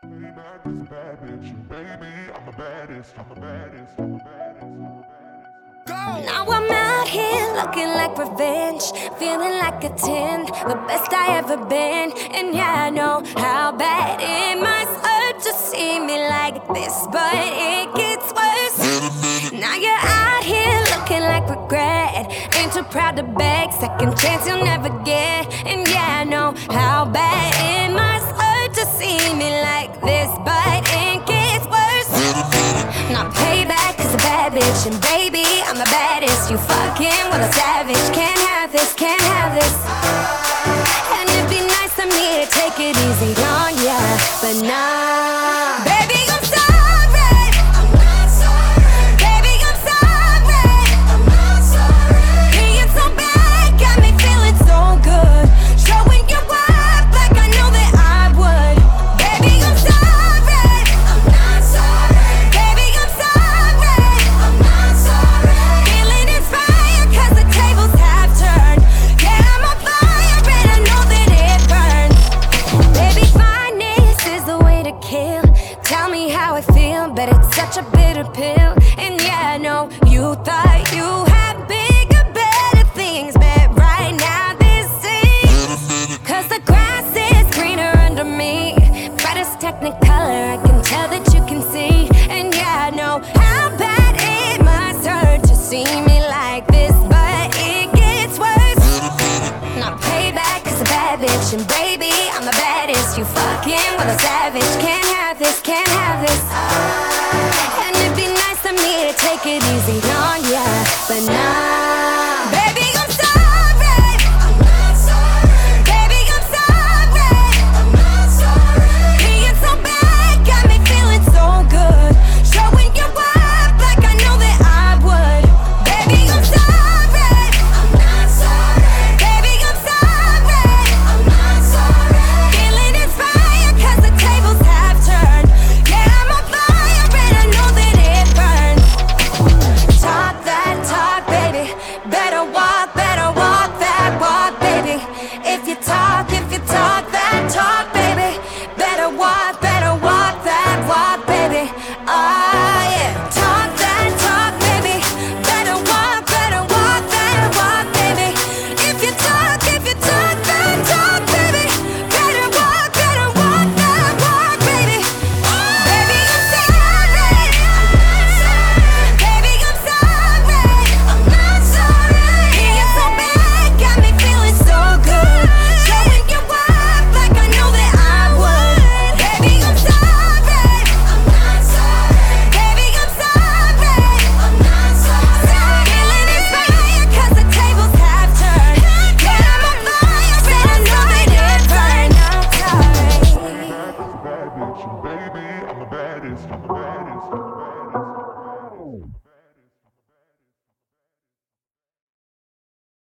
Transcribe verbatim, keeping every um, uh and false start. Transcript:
Back is a bad bitch, baby. I'm the baddest, I'm the baddest, I'm the baddest, I'm the baddest. Now I'm out here looking like revenge, feeling like a ten, the best I ever been. And yeah, I know how bad it must hurt to see me like this, but it gets worse. Now you're out here looking like regret, ain't too proud to beg, second chance you'll never get. And yeah, I know how bad it must hurt to see me like this, but it gets worse. Now payback is a bad bitch, and baby, I'm the baddest. You fucking with a savage, can't have this, can't have this. And it'd be nice of me to take it easy on ya, but nah. Baby, I'm sorry, I'm not sorry. Baby, I'm sorry, I'm not sorry. Being so bad got me feeling so good, showing you up like I know that I would. Baby, I'm sorry, I'm not sorry. Baby, I'm sorry, I'm not sorry. Feeling inspired 'cause the tables have turned. Yeah, I'm on fire and I know that it burns. Baby, fineness is the way to kill. Tell me how I feel, but it's such a bitter pill. And yeah, I know you thought you had bigger, better things, but right now this is 'cause the grass is greener under me. Brightest technicolor, I can tell that you can see. And yeah, I know how bad it must hurt to see me like this, but it gets worse. Now payback is a bad bitch, and baby, I'm the baddest. You fucking with a savage, can't have this, can't have this. And it'd be nice of me to take it easy on ya, but nah. Baby, I'm sorry, I'm not sorry. Baby, I'm sorry, I'm not sorry. Being so bad got me feeling so good, showing you up like I know that I would. Baby, I'm sorry, I'm not sorry. Baby, I'm sorry, I'm not sorry. Feeling inspired 'cause the tables have turned. Yeah, I'm on fire and I know that it burns. Talk that talk, baby. Better walk, better walk that walk, baby. If you talk, if you talk that talk, baby. Better walk, better walk that walk, baby. Ah, yeah. Talk that talk, baby. Better walk, better walk that walk, baby. If you talk, if you talk that talk, baby. Better walk, better walk that walk, baby. Baby, I'm sorry, I'm not sorry. Baby, I'm sorry, I'm not sorry. Being so bad got me feeling so good, showing you up like I know that I would. Baby, I'm sorry, I'm not sorry. Baby, I'm sorry, I'm not sorry. Feeling inspired 'cause the tables have turned. Yeah, I'm on fire and I know that it burns. I'm sorry. Back is a bad bitch, and baby, I'm the baddest, I'm the baddest, I'm the baddest.